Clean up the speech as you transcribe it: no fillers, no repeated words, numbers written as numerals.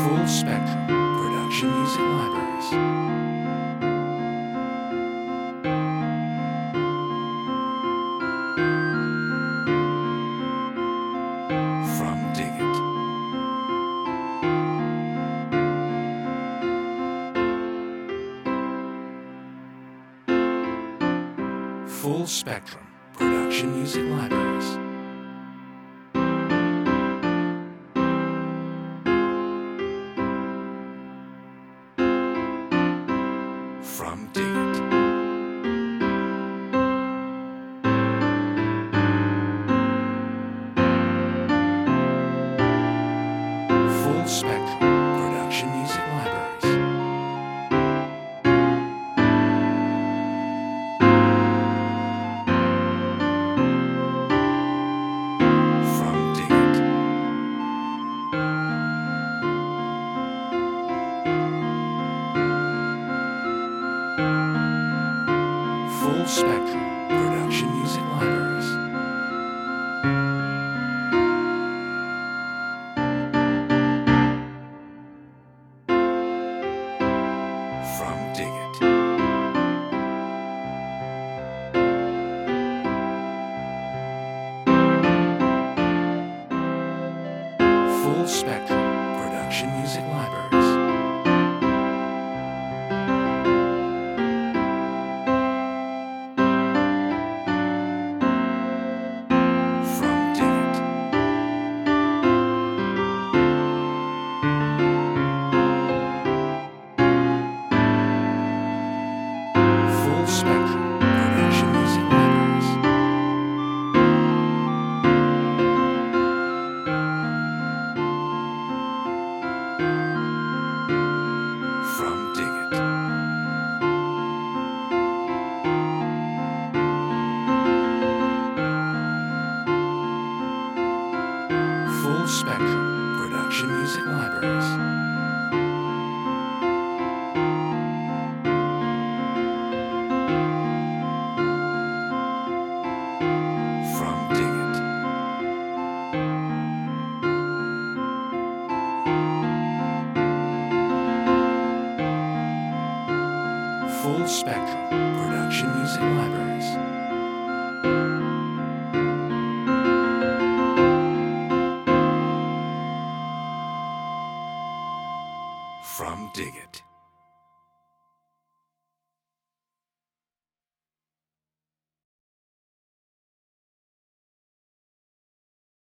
Full Spectrum Production Music Libraries. From Dig It. Full Spectrum Production Music Libraries. From Dig It. Full Spectrum Production Music Libraries. From Dig It. Full Spectrum Production Music Libraries. From Dig It. Full Spectrum Production Music Libraries. From Dig It. Full Spectrum Production Music Libraries. From Dig It. Full Spectrum Production Music Libraries. From Dig It. Full Spectrum Production Music Libraries.